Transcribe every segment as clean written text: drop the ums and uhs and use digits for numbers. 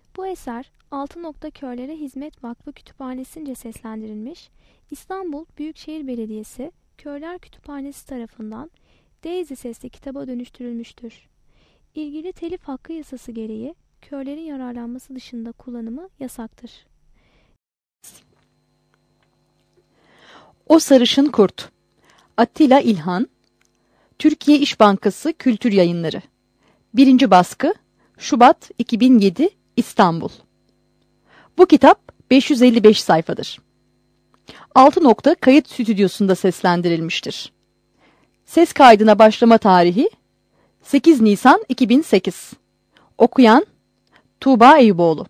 Bu eser Altınok'ta Körlere Hizmet Vakfı Kütüphanesi'nce seslendirilmiş, İstanbul Büyükşehir Belediyesi Körler Kütüphanesi tarafından Daisy sesli kitaba dönüştürülmüştür. İlgili telif hakkı yasası gereği körlerin yararlanması dışında kullanımı yasaktır. O Sarışın Kurt. Atilla İlhan. Türkiye İş Bankası Kültür Yayınları. 1. baskı. Şubat 2007 İstanbul. Bu kitap 555 sayfadır. Altınok'ta kayıt stüdyosunda seslendirilmiştir. Ses kaydına başlama tarihi 8 Nisan 2008. Okuyan Tuğba Eyüboğlu.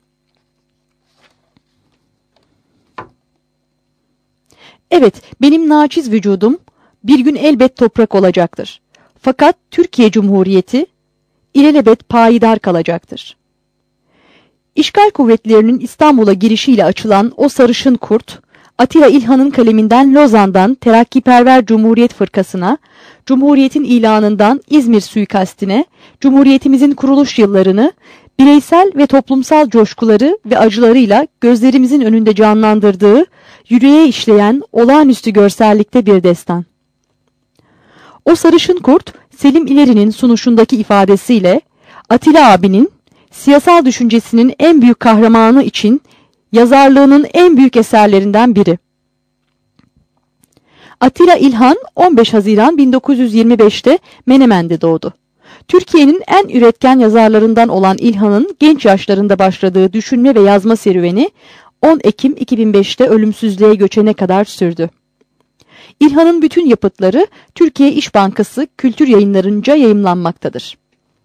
Evet, benim naçiz vücudum bir gün elbet toprak olacaktır. Fakat Türkiye Cumhuriyeti ilelebet payidar kalacaktır. İşgal kuvvetlerinin İstanbul'a girişiyle açılan o sarışın kurt, Atilla İlhan'ın kaleminden Lozan'dan Terakkiperver Cumhuriyet Fırkası'na, Cumhuriyet'in ilanından İzmir suikastine, Cumhuriyetimizin kuruluş yıllarını, bireysel ve toplumsal coşkuları ve acılarıyla gözlerimizin önünde canlandırdığı, yüreğe işleyen olağanüstü görsellikte bir destan. O sarışın kurt, Selim İleri'nin sunuşundaki ifadesiyle, Atilla abinin, siyasal düşüncesinin en büyük kahramanı için yazarlığının en büyük eserlerinden biri. Atilla İlhan 15 Haziran 1925'te Menemen'de doğdu. Türkiye'nin en üretken yazarlarından olan İlhan'ın genç yaşlarında başladığı düşünme ve yazma serüveni 10 Ekim 2005'te ölümsüzlüğe göçene kadar sürdü. İlhan'ın bütün yapıtları Türkiye İş Bankası Kültür Yayınları'nca yayımlanmaktadır.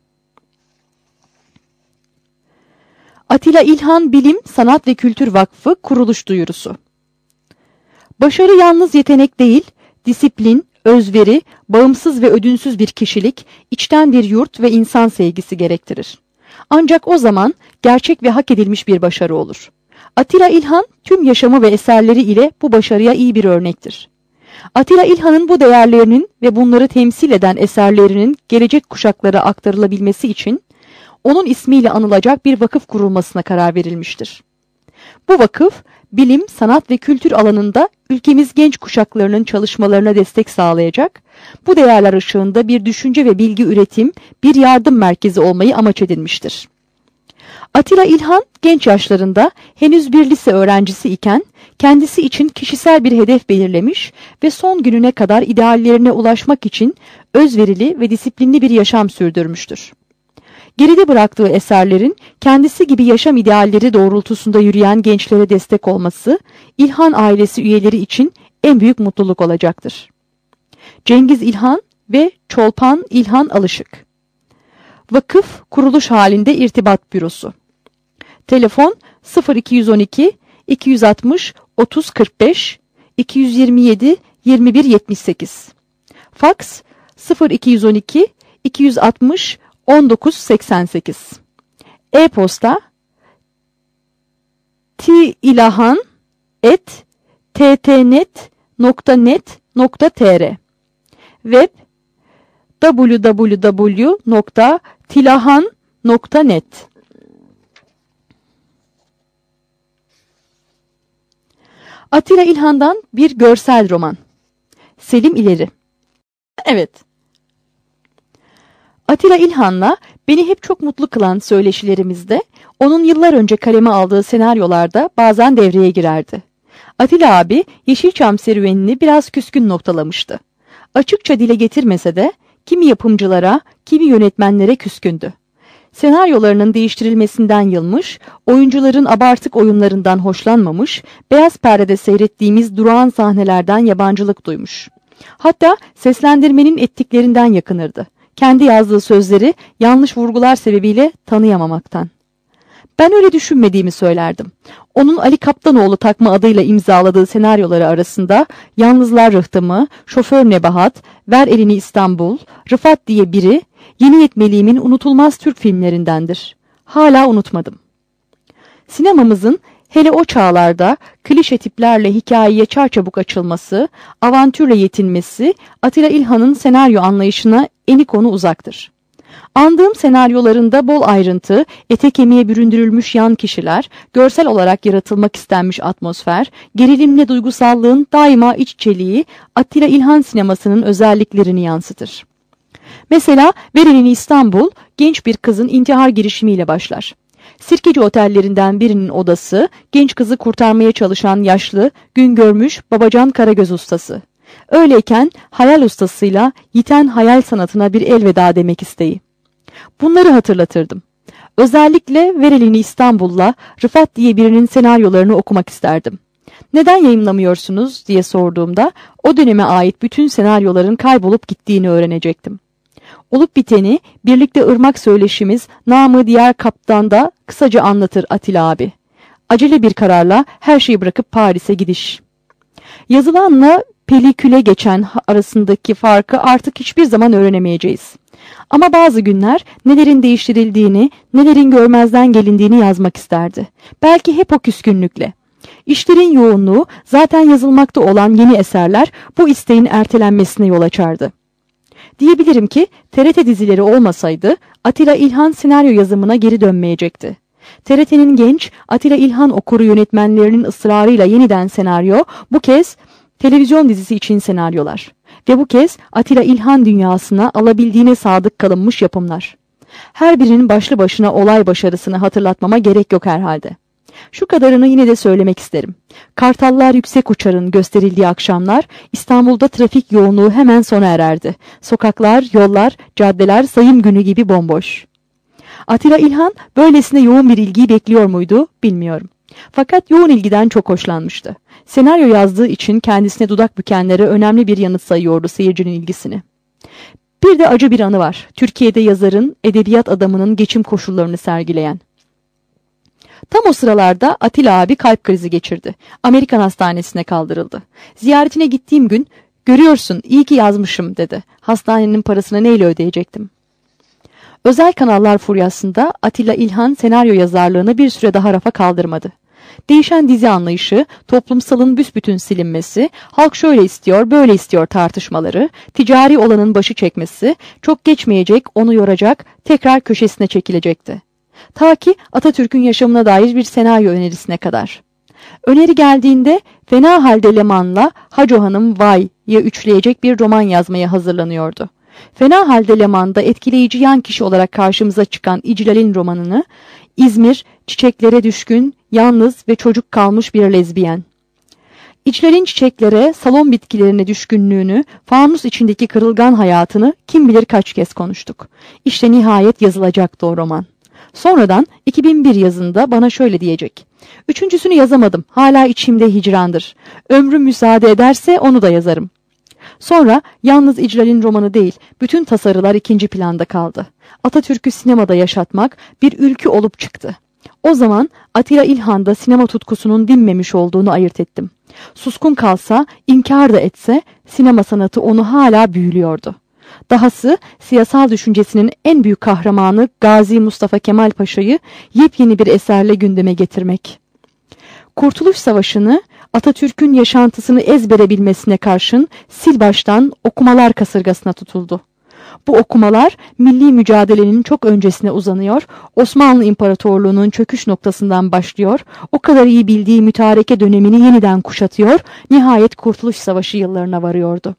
Atilla İlhan Bilim, Sanat ve Kültür Vakfı kuruluş duyurusu. Başarı yalnız yetenek değil, disiplin, özveri, bağımsız ve ödünsüz bir kişilik, içten bir yurt ve insan sevgisi gerektirir. Ancak o zaman gerçek ve hak edilmiş bir başarı olur. Atilla İlhan tüm yaşamı ve eserleri ile bu başarıya iyi bir örnektir. Atilla İlhan'ın bu değerlerinin ve bunları temsil eden eserlerinin gelecek kuşaklara aktarılabilmesi için onun ismiyle anılacak bir vakıf kurulmasına karar verilmiştir. Bu vakıf, bilim, sanat ve kültür alanında ülkemiz genç kuşaklarının çalışmalarına destek sağlayacak, bu değerler ışığında bir düşünce ve bilgi üretim, bir yardım merkezi olmayı amaç edinmiştir. Atilla İlhan genç yaşlarında henüz bir lise öğrencisi iken kendisi için kişisel bir hedef belirlemiş ve son gününe kadar ideallerine ulaşmak için özverili ve disiplinli bir yaşam sürdürmüştür. Geride bıraktığı eserlerin kendisi gibi yaşam idealleri doğrultusunda yürüyen gençlere destek olması, İlhan ailesi üyeleri için en büyük mutluluk olacaktır. Cengiz İlhan ve Çolpan İlhan Alışık. Vakıf kuruluş halinde irtibat bürosu. Telefon 0212 260 30 45 227 21 78. Faks 0212 260 1988. E-posta tilahan@ttnet.net.tr. Web www.tilahan.net. Atilla İlhan'dan bir görsel roman. Selim İleri. Evet. Atilla İlhan'la beni hep çok mutlu kılan söyleşilerimizde onun yıllar önce kaleme aldığı senaryolarda bazen devreye girerdi. Atilla abi Yeşilçam serüvenini biraz küskün noktalamıştı. Açıkça dile getirmese de kimi yapımcılara, kimi yönetmenlere küskündü. Senaryolarının değiştirilmesinden yılmış, oyuncuların abartık oyunlarından hoşlanmamış, beyaz perdede seyrettiğimiz durağan sahnelerden yabancılık duymuş. Hatta seslendirmenin ettiklerinden yakınırdı. Kendi yazdığı sözleri yanlış vurgular sebebiyle tanıyamamaktan. Ben öyle düşünmediğimi söylerdim. Onun Ali Kaptanoğlu takma adıyla imzaladığı senaryoları arasında Yalnızlar Rıhtımı, Şoför Nebahat, Ver Elini İstanbul, Rıfat diye biri Yeni Yetmeliğimin unutulmaz Türk filmlerindendir. Hala unutmadım. Sinemamızın hele o çağlarda klişe tiplerle hikayeye çarçabuk açılması, avantürle yetinmesi Atilla İlhan'ın senaryo anlayışına eni konu uzaktır. Andığım senaryolarında bol ayrıntı, ete kemiğe büründürülmüş yan kişiler, görsel olarak yaratılmak istenmiş atmosfer, gerilimle duygusallığın daima iç içeliği Atilla İlhan sinemasının özelliklerini yansıtır. Mesela Veril'in İstanbul, genç bir kızın intihar girişimiyle başlar. Sirkeci otellerinden birinin odası, genç kızı kurtarmaya çalışan yaşlı, gün görmüş Babacan Karagöz ustası. Öyleyken hayal ustasıyla yiten hayal sanatına bir elveda demek isteği. Bunları hatırlatırdım. Özellikle Veril'in İstanbul'la Rıfat diye birinin senaryolarını okumak isterdim. Neden yayımlamıyorsunuz diye sorduğumda o döneme ait bütün senaryoların kaybolup gittiğini öğrenecektim. Olup biteni birlikte ırmak söyleşimiz namı diğer kaptanda kısaca anlatır Atilla abi. Acele bir kararla her şeyi bırakıp Paris'e gidiş. Yazılanla peliküle geçen arasındaki farkı artık hiçbir zaman öğrenemeyeceğiz. Ama bazı günler nelerin değiştirildiğini, nelerin görmezden gelindiğini yazmak isterdi. Belki hep o küskünlükle. İşlerin yoğunluğu, zaten yazılmakta olan yeni eserler bu isteğin ertelenmesine yol açardı. Diyebilirim ki TRT dizileri olmasaydı Atilla İlhan senaryo yazımına geri dönmeyecekti. TRT'nin genç Atilla İlhan okuru yönetmenlerinin ısrarıyla yeniden senaryo, bu kez televizyon dizisi için senaryolar. Ve bu kez Atilla İlhan dünyasına alabildiğine sadık kalınmış yapımlar. Her birinin başlı başına olay başarısını hatırlatmama gerek yok herhalde. Şu kadarını yine de söylemek isterim. Kartallar yüksek uçarın gösterildiği akşamlar İstanbul'da trafik yoğunluğu hemen sona ererdi. Sokaklar, yollar, caddeler sayım günü gibi bomboş. Atilla İlhan böylesine yoğun bir ilgiyi bekliyor muydu bilmiyorum. Fakat yoğun ilgiden çok hoşlanmıştı. Senaryo yazdığı için kendisine dudak bükenlere önemli bir yanıt sayıyordu seyircinin ilgisini. Bir de acı bir anı var. Türkiye'de yazarın, edebiyat adamının geçim koşullarını sergileyen. Tam o sıralarda Atilla abi kalp krizi geçirdi. Amerikan hastanesine kaldırıldı. Ziyaretine gittiğim gün, "Görüyorsun, iyi ki yazmışım," dedi. "Hastanenin parasını neyle ödeyecektim?" Özel kanallar furyasında Atilla İlhan senaryo yazarlığını bir süre daha rafa kaldırmadı. Değişen dizi anlayışı, toplumsalın büsbütün silinmesi, halk şöyle istiyor, böyle istiyor tartışmaları, ticari olanın başı çekmesi, çok geçmeyecek, onu yoracak, tekrar köşesine çekilecekti. Ta ki Atatürk'ün yaşamına dair bir senaryo önerisine kadar. Öneri geldiğinde fena halde Leman'la Hacı Hanım Vay'ı üçleyecek bir roman yazmaya hazırlanıyordu. Fena halde Leman'da etkileyici yan kişi olarak karşımıza çıkan İclal'in romanını, İzmir, çiçeklere düşkün, yalnız ve çocuk kalmış bir lezbiyen. İclal'in çiçeklere, salon bitkilerine düşkünlüğünü, fanus içindeki kırılgan hayatını kim bilir kaç kez konuştuk. İşte nihayet yazılacaktı o roman. Sonradan 2001 yazında bana şöyle diyecek: "Üçüncüsünü yazamadım, hala içimde hicrandır. Ömrüm müsaade ederse onu da yazarım." Sonra yalnız İclal'in romanı değil, bütün tasarılar ikinci planda kaldı. Atatürk'ü sinemada yaşatmak bir ülkü olup çıktı. O zaman Atilla İlhan'da sinema tutkusunun dinmemiş olduğunu ayırt ettim. Suskun kalsa, inkar da etse, sinema sanatı onu hala büyülüyordu. Dahası siyasal düşüncesinin en büyük kahramanı Gazi Mustafa Kemal Paşa'yı yepyeni bir eserle gündeme getirmek. Kurtuluş Savaşı'nı, Atatürk'ün yaşantısını ezbere bilmesine karşın sil baştan okumalar kasırgasına tutuldu. Bu okumalar milli mücadelenin çok öncesine uzanıyor, Osmanlı İmparatorluğu'nun çöküş noktasından başlıyor, o kadar iyi bildiği mütareke dönemini yeniden kuşatıyor, nihayet Kurtuluş Savaşı yıllarına varıyordu.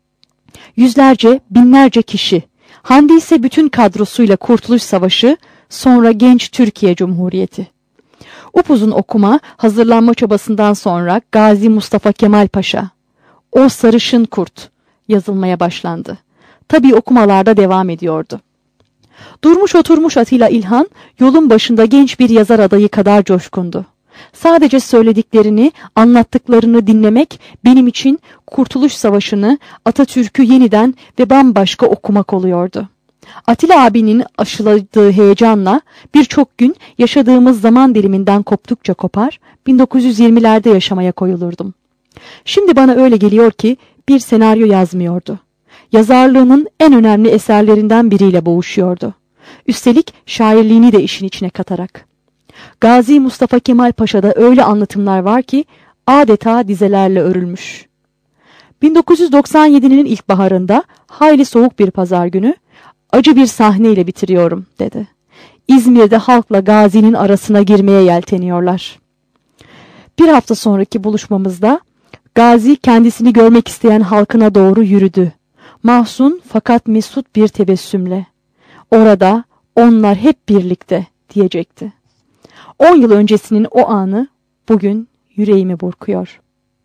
Yüzlerce, binlerce kişi, Handi ise bütün kadrosuyla Kurtuluş Savaşı, sonra genç Türkiye Cumhuriyeti. Upuzun okuma, hazırlanma çabasından sonra Gazi Mustafa Kemal Paşa, "O sarışın kurt" yazılmaya başlandı. Tabii okumalarda devam ediyordu. Durmuş oturmuş Atilla İlhan, yolun başında genç bir yazar adayı kadar coşkundu. Sadece söylediklerini, anlattıklarını dinlemek benim için Kurtuluş Savaşı'nı, Atatürk'ü yeniden ve bambaşka okumak oluyordu. Atilla abinin aşıladığı heyecanla birçok gün yaşadığımız zaman diliminden koptukça kopar, 1920'lerde yaşamaya koyulurdum. Şimdi bana öyle geliyor ki bir senaryo yazmıyordu. Yazarlığının en önemli eserlerinden biriyle boğuşuyordu. Üstelik şairliğini de işin içine katarak. Gazi Mustafa Kemal Paşa'da öyle anlatımlar var ki adeta dizelerle örülmüş. 1997'nin ilkbaharında hayli soğuk bir pazar günü acı bir sahneyle bitiriyorum dedi. İzmir'de halkla Gazi'nin arasına girmeye yelteniyorlar. Bir hafta sonraki buluşmamızda Gazi kendisini görmek isteyen halkına doğru yürüdü. Mahzun fakat mesut bir tebessümle. Orada onlar hep birlikte diyecekti. 10 yıl öncesinin o anı bugün yüreğimi burkuyor.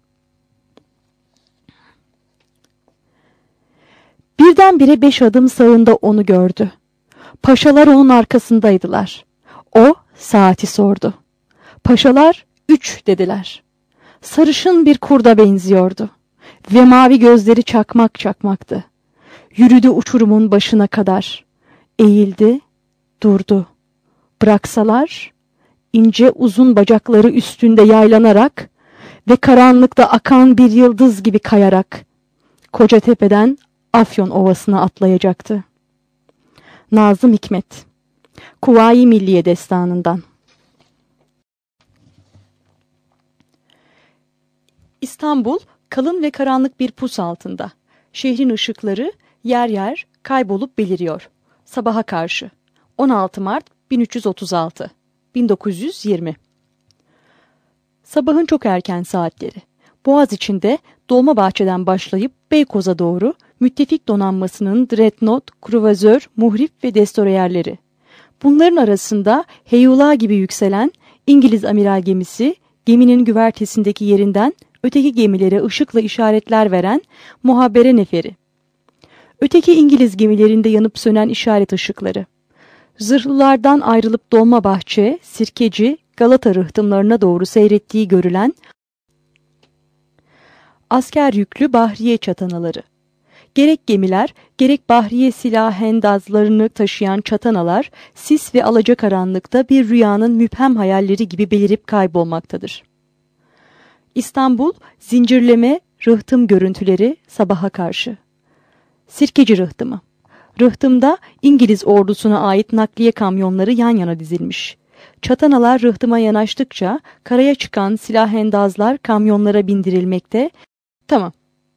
Birdenbire 5 adım sağında onu gördü. Paşalar onun arkasındaydılar. O saati sordu. Paşalar 3 dediler. Sarışın bir kurda benziyordu ve mavi gözleri çakmak çakmaktı. Yürüdü uçurumun başına kadar. Eğildi, durdu. Bıraksalar, ince uzun bacakları üstünde yaylanarak ve karanlıkta akan bir yıldız gibi kayarak Kocatepe'den Afyon Ovası'na atlayacaktı. Nazım Hikmet, Kuvayi Milliye Destanı'ndan. İstanbul, kalın ve karanlık bir pus altında. Şehrin ışıkları yer yer kaybolup beliriyor. Sabaha karşı. 16 Mart 1336, 1920. Sabahın çok erken saatleri. Boğaz içinde Dolmabahçe'den başlayıp Beykoz'a doğru müttefik donanmasının dreadnought, kruvazör, muhrip ve destroyerleri. Bunların arasında Heyula gibi yükselen İngiliz amiral gemisi, geminin güvertesindeki yerinden öteki gemilere ışıkla işaretler veren muhabbere neferi. Öteki İngiliz gemilerinde yanıp sönen işaret ışıkları. Zırhlılardan ayrılıp Dolmabahçe, Sirkeci, Galata rıhtımlarına doğru seyrettiği görülen asker yüklü bahriye çatanaları. Gerek gemiler, gerek bahriye silah-hendazlarını taşıyan çatanalar, sis ve alacakaranlıkta bir rüyanın müphem hayalleri gibi belirip kaybolmaktadır. İstanbul, zincirleme, rıhtım görüntüleri sabaha karşı. Sirkeci rıhtımı. Rıhtımda İngiliz ordusuna ait nakliye kamyonları yan yana dizilmiş. Çatanalar rıhtıma yanaştıkça karaya çıkan silah-hendazlar kamyonlara bindirilmekte. Tamam.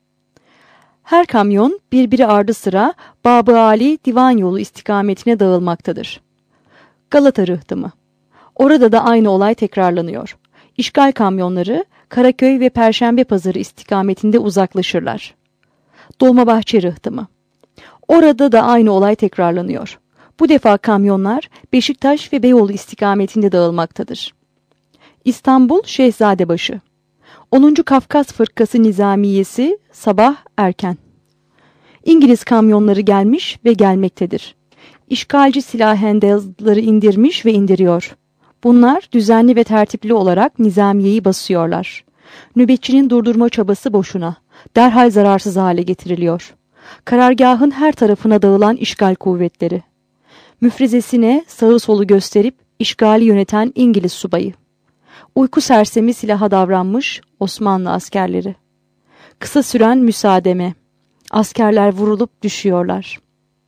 Her kamyon birbiri ardı sıra Bab-ı Ali Divan Yolu istikametine dağılmaktadır. Galata rıhtımı. Orada da aynı olay tekrarlanıyor. İşgal kamyonları Karaköy ve Perşembe Pazarı istikametinde uzaklaşırlar. Dolmabahçe rıhtımı. Orada da aynı olay tekrarlanıyor. Bu defa kamyonlar Beşiktaş ve Beyoğlu istikametinde dağılmaktadır. İstanbul Şehzadebaşı. 10. Kafkas Fırkası Nizamiyesi sabah erken. İngiliz kamyonları gelmiş ve gelmektedir. İşgalci silah-hendazları indirmiş ve indiriyor. Bunlar düzenli ve tertipli olarak nizamiyeyi basıyorlar. Nöbetçinin durdurma çabası boşuna. Derhal zararsız hale getiriliyor. Karargahın her tarafına dağılan işgal kuvvetleri. Müfrezesine sağı solu gösterip işgali yöneten İngiliz subayı. Uyku sersemi silaha davranmış Osmanlı askerleri. Kısa süren müsaademe. Askerler vurulup düşüyorlar.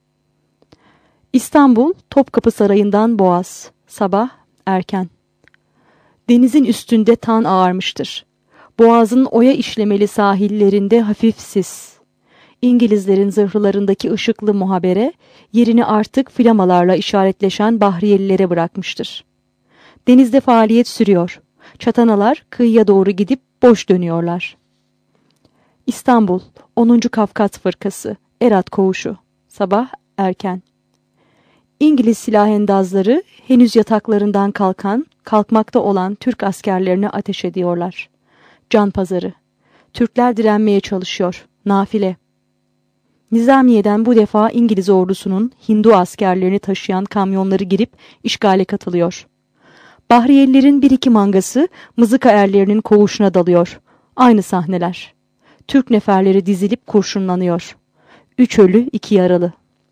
İstanbul, Topkapı Sarayı'ndan Boğaz. Sabah erken. Denizin üstünde tan ağarmıştır. Boğazın oya işlemeli sahillerinde hafif sis. İngilizlerin zırhlarındaki ışıklı muhabere yerini artık flamalarla işaretleşen bahriyelilere bırakmıştır. Denizde faaliyet sürüyor. Çatanalar kıyıya doğru gidip boş dönüyorlar. İstanbul, 10. Kafkas Fırkası, Erat Koğuşu. Sabah erken. İngiliz silah-hendazları henüz yataklarından kalkmakta olan Türk askerlerine ateş ediyorlar. Can pazarı. Türkler direnmeye çalışıyor. Nafile. Nizamiye'den bu defa İngiliz ordusunun Hindu askerlerini taşıyan kamyonları girip işgale katılıyor. Bahriyelilerin bir iki mangası mızıka erlerinin koğuşuna dalıyor. Aynı sahneler. Türk neferleri dizilip kurşunlanıyor. 3 ölü 2 yaralı.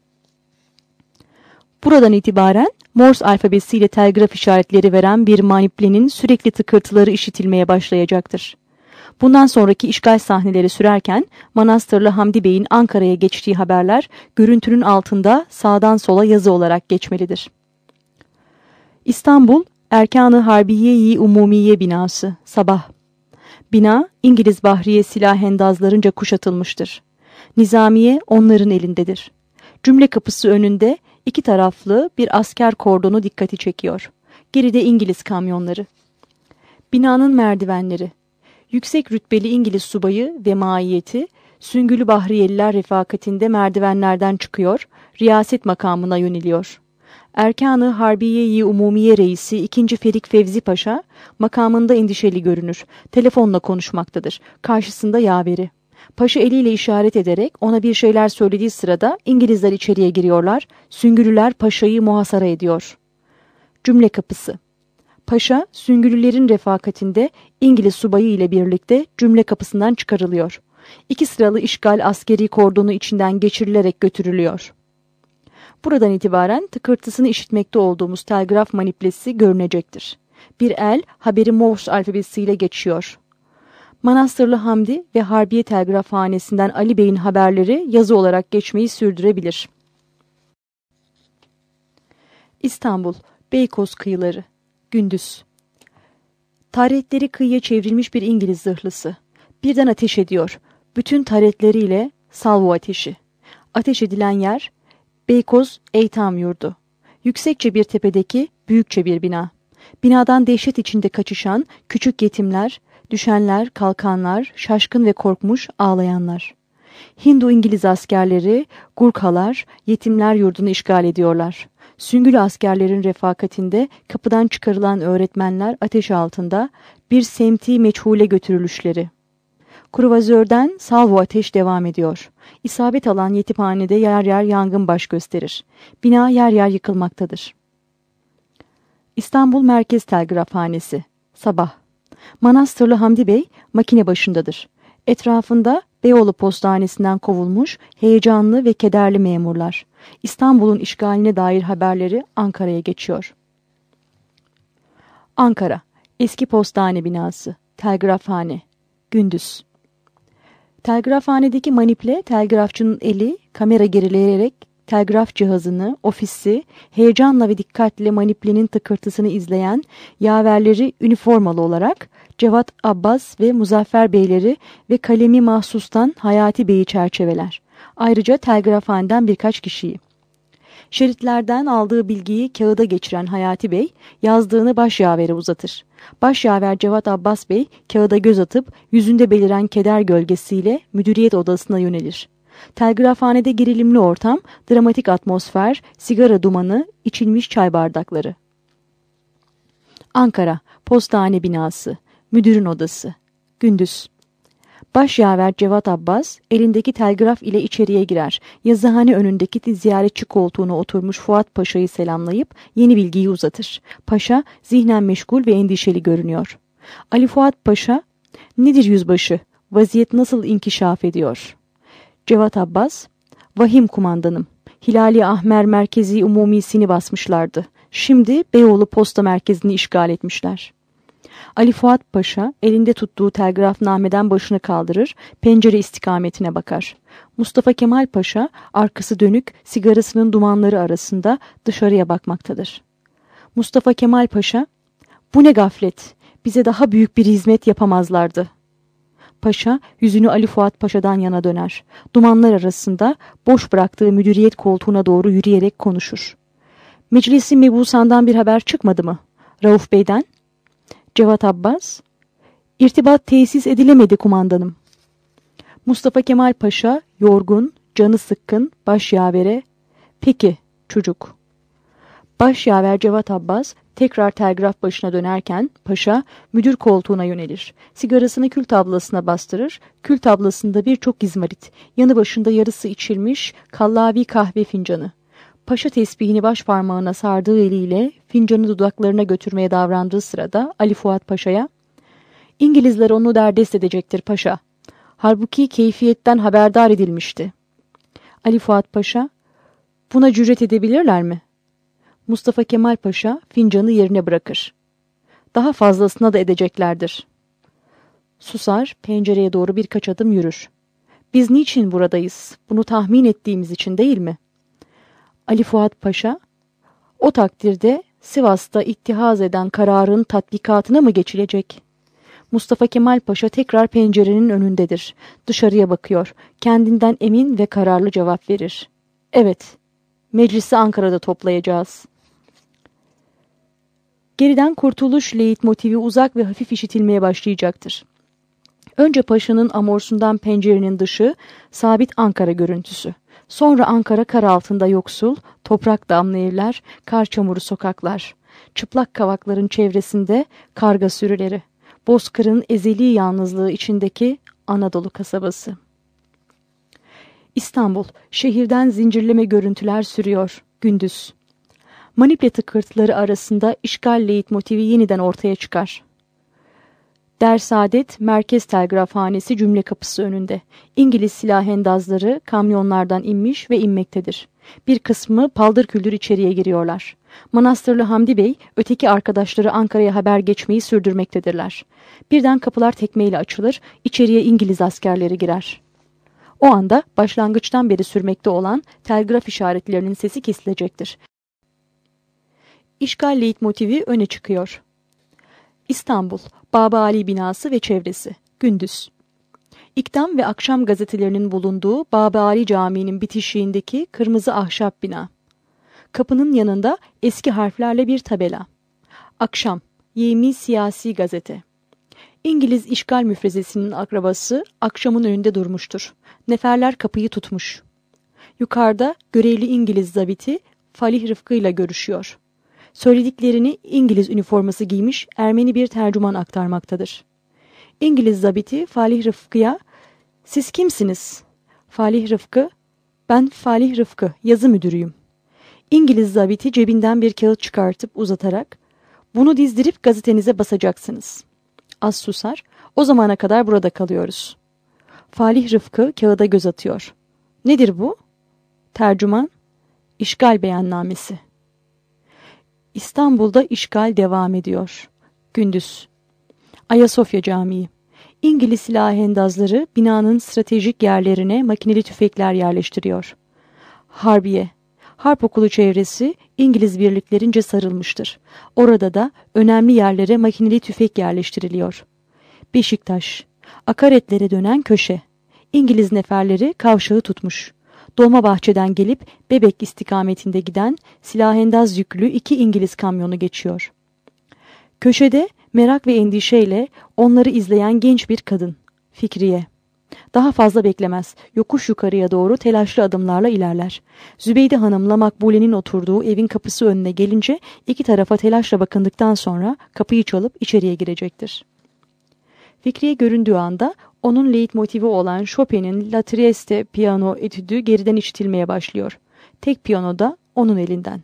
Buradan itibaren Morse alfabesiyle telgraf işaretleri veren bir maniplenin sürekli tıkırtıları işitilmeye başlayacaktır. Bundan sonraki işgal sahneleri sürerken Manastırlı Hamdi Bey'in Ankara'ya geçtiği haberler görüntünün altında sağdan sola yazı olarak geçmelidir. İstanbul, Erkan-ı Harbiye-i Umumiye binası. Sabah. Bina, İngiliz Bahriye silah-hendazlarınca kuşatılmıştır. Nizamiye onların elindedir. Cümle kapısı önünde iki taraflı bir asker kordonu dikkati çekiyor. Geride İngiliz kamyonları. Binanın merdivenleri. Yüksek rütbeli İngiliz subayı ve maiyeti Süngülü Bahriyeliler refakatinde merdivenlerden çıkıyor, riyaset makamına yöneliyor. Erkan-ı Harbiye-i Umumiye Reisi 2. Ferik Fevzi Paşa makamında endişeli görünür. Telefonla konuşmaktadır. Karşısında yaveri. Paşa eliyle işaret ederek ona bir şeyler söylediği sırada İngilizler içeriye giriyorlar. Süngülüler Paşa'yı muhasara ediyor. Cümle kapısı. Paşa, Süngülülerin refakatinde İngiliz subayı ile birlikte cümle kapısından çıkarılıyor. 2 sıralı işgal askeri kordonu içinden geçirilerek götürülüyor. Buradan itibaren tıkırtısını işitmekte olduğumuz telgraf maniplesi görünecektir. Bir el haberi Morse alfabesiyle geçiyor. Manastırlı Hamdi ve Harbiye Telgrafhanesi'nden Ali Bey'in haberleri yazı olarak geçmeyi sürdürebilir. İstanbul, Beykoz kıyıları. Gündüz. Taretleri kıyıya çevrilmiş bir İngiliz zırhlısı. Birden ateş ediyor. Bütün taretleriyle salvo ateşi. Ateş edilen yer Beykoz Eğitim Yurdu. Yüksekçe bir tepedeki büyükçe bir bina. Binadan dehşet içinde kaçışan küçük yetimler, düşenler, kalkanlar, şaşkın ve korkmuş ağlayanlar. Hindu-İngiliz askerleri, Gurkhalar, yetimler yurdunu işgal ediyorlar. Süngülü askerlerin refakatinde kapıdan çıkarılan öğretmenler ateş altında, bir semti meçhule götürülüşleri. Kruvazörden salvo ateş devam ediyor. İsabet alan yetimhanede yer yer yangın baş gösterir. Bina yer yer yıkılmaktadır. İstanbul Merkez Telgrafhanesi. Sabah. Manastırlı Hamdi Bey makine başındadır. Etrafında Beyoğlu Postanesi'nden kovulmuş heyecanlı ve kederli memurlar. İstanbul'un işgaline dair haberleri Ankara'ya geçiyor. Ankara. Eski postane binası. Telgrafhane. Gündüz. Telgrafhanedeki maniple telgrafçının eli kamera gerileyerek telgraf cihazını, ofisi, heyecanla ve dikkatle maniplenin tıkırtısını izleyen yaverleri üniformalı olarak Cevat Abbas ve Muzaffer Beyleri ve kalemi mahsustan Hayati Bey'i çerçeveler. Ayrıca telgrafhaneden birkaç kişiyi. Şeritlerden aldığı bilgiyi kağıda geçiren Hayati Bey yazdığını başyavere uzatır. Başyaver Cevat Abbas Bey kağıda göz atıp yüzünde beliren keder gölgesiyle müdüriyet odasına yönelir. Telgrafhanede gerilimli ortam, dramatik atmosfer, sigara dumanı, içilmiş çay bardakları. Ankara, Postane binası, müdürün odası. Gündüz. Başyaver Cevat Abbas elindeki telgraf ile içeriye girer. Yazıhane önündeki ziyaretçi koltuğuna oturmuş Fuat Paşa'yı selamlayıp yeni bilgiyi uzatır. Paşa zihnen meşgul ve endişeli görünüyor. Ali Fuat Paşa, "Nedir yüzbaşı? Vaziyet nasıl inkişaf ediyor?" Cevat Abbas, "Vahim kumandanım. Hilali Ahmer Merkezi Umumisini basmışlardı. Şimdi Beyoğlu Posta Merkezi'ni işgal etmişler." Ali Fuat Paşa elinde tuttuğu telgrafnameden başını kaldırır, pencere istikametine bakar. Mustafa Kemal Paşa arkası dönük sigarasının dumanları arasında dışarıya bakmaktadır. Mustafa Kemal Paşa, "Bu ne gaflet, bize daha büyük bir hizmet yapamazlardı." Paşa yüzünü Ali Fuat Paşa'dan yana döner. Dumanlar arasında boş bıraktığı müdüriyet koltuğuna doğru yürüyerek konuşur. "Meclisi mebusandan bir haber çıkmadı mı? Rauf Bey'den?" Cevat Abbas, "İrtibat tesis edilemedi kumandanım." Mustafa Kemal Paşa yorgun, canı sıkkın başyavere, "Peki çocuk." Başyaver Cevat Abbas tekrar telgraf başına dönerken paşa müdür koltuğuna yönelir. Sigarasını kül tablasına bastırır. Kül tablasında birçok izmarit, yanı başında yarısı içilmiş kallavi kahve fincanı. Paşa tesbihini baş parmağına sardığı eliyle fincanı dudaklarına götürmeye davrandığı sırada Ali Fuat Paşa'ya, "İngilizler onu derdest edecektir paşa. Halbuki keyfiyetten haberdar edilmişti." Ali Fuat Paşa, "Buna cüret edebilirler mi?" Mustafa Kemal Paşa fincanı yerine bırakır. "Daha fazlasına da edeceklerdir." Susar, pencereye doğru birkaç adım yürür. "Biz niçin buradayız? Bunu tahmin ettiğimiz için değil mi?" Ali Fuat Paşa, "O takdirde Sivas'ta ittihaz eden kararın tatbikatına mı geçilecek?" Mustafa Kemal Paşa tekrar pencerenin önündedir. Dışarıya bakıyor. Kendinden emin ve kararlı cevap verir. "Evet, Meclisi Ankara'da toplayacağız. Geriden kurtuluş leitmotivi uzak ve hafif işitilmeye başlayacaktır. Önce paşanın amorsundan pencerenin dışı, sabit Ankara görüntüsü. Sonra Ankara kar altında yoksul, toprak damlı evler, kar çamuru sokaklar. Çıplak kavakların çevresinde karga sürüleri. Bozkır'ın ezeli yalnızlığı içindeki Anadolu kasabası. İstanbul, şehirden zincirleme görüntüler sürüyor, gündüz. Maniple tıkırtıları arasında işgal leitmotivi yeniden ortaya çıkar. Dersaadet Merkez Telgrafhanesi cümle kapısı önünde. İngiliz silahhendazları kamyonlardan inmiş ve inmektedir. Bir kısmı paldır küldür içeriye giriyorlar. Manastırlı Hamdi Bey, öteki arkadaşları Ankara'ya haber geçmeyi sürdürmektedirler. Birden kapılar tekmeyle açılır, içeriye İngiliz askerleri girer. O anda başlangıçtan beri sürmekte olan telgraf işaretlerinin sesi kesilecektir. İşgal leitmotivi öne çıkıyor. İstanbul, Baba Ali binası ve çevresi, gündüz. İktam ve Akşam gazetelerinin bulunduğu Baba Ali Camii'nin bitişiğindeki kırmızı ahşap bina. Kapının yanında eski harflerle bir tabela. Akşam, Yemi Siyasi Gazete. İngiliz işgal müfrezesinin akrabası akşamın önünde durmuştur. Neferler kapıyı tutmuş. Yukarıda görevli İngiliz zabiti Falih Rıfkı ile görüşüyor. Söylediklerini İngiliz üniforması giymiş Ermeni bir tercüman aktarmaktadır. İngiliz zabiti Falih Rıfkı'ya "Siz kimsiniz?" Falih Rıfkı, "Ben Falih Rıfkı, yazı müdürüyüm." İngiliz zabiti cebinden bir kağıt çıkartıp uzatarak "Bunu dizdirip gazetenize basacaksınız." Az susar, "O zamana kadar burada kalıyoruz." Falih Rıfkı kağıda göz atıyor. "Nedir bu?" Tercüman, "İşgal beyannamesi." İstanbul'da işgal devam ediyor. Gündüz. Ayasofya Camii. İngiliz silahhendazları binanın stratejik yerlerine makineli tüfekler yerleştiriyor. Harbiye. Harp okulu çevresi İngiliz birliklerince sarılmıştır. Orada da önemli yerlere makineli tüfek yerleştiriliyor. Beşiktaş. Akaretlere dönen köşe. İngiliz neferleri kavşağı tutmuş. Dolmabahçe'den gelip Bebek istikametinde giden silahhendaz yüklü 2 İngiliz kamyonu geçiyor. Köşede merak ve endişeyle onları izleyen genç bir kadın, Fikriye. Daha fazla beklemez, yokuş yukarıya doğru telaşlı adımlarla ilerler. Zübeyde Hanım'la Makbule'nin oturduğu evin kapısı önüne gelince iki tarafa telaşla bakındıktan sonra kapıyı çalıp içeriye girecektir. Fikriye göründüğü anda onun leitmotivi olan Chopin'in La Trieste piyano etüdü geriden işitilmeye başlıyor. Tek piyano da onun elinden.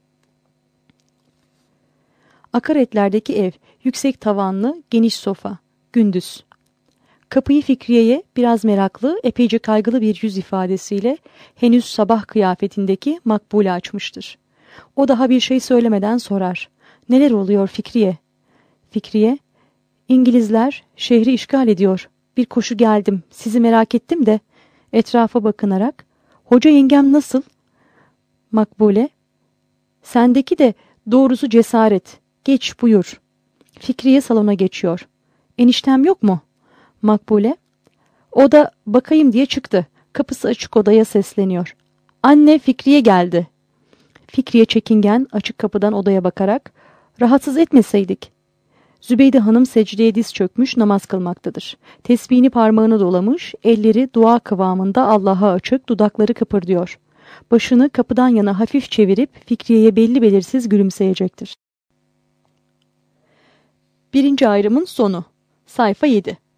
Akaretlerdeki ev, yüksek tavanlı, geniş sofa, gündüz. Kapıyı Fikriye'ye biraz meraklı, epeyce kaygılı bir yüz ifadesiyle henüz sabah kıyafetindeki Makbule açmıştır. O daha bir şey söylemeden sorar. "Neler oluyor Fikriye?" Fikriye, "İngilizler şehri işgal ediyor. Bir koşu geldim, sizi merak ettim de." Etrafa bakınarak, "Hoca yengem nasıl?" Makbule, "Sendeki de doğrusu cesaret. Geç buyur." Fikriye salona geçiyor. "Eniştem yok mu?" Makbule, "O da bakayım diye çıktı." Kapısı açık odaya sesleniyor. "Anne, Fikriye geldi." Fikriye çekingen açık kapıdan odaya bakarak, "Rahatsız etmeseydik." Zübeyde Hanım secdeye diz çökmüş namaz kılmaktadır. Tesbihini parmağına dolamış, elleri dua kıvamında Allah'a açık, dudakları kıpırdıyor. Başını kapıdan yana hafif çevirip Fikriye'ye belli belirsiz gülümseyecektir. 1. ayrımın sonu. Sayfa 7.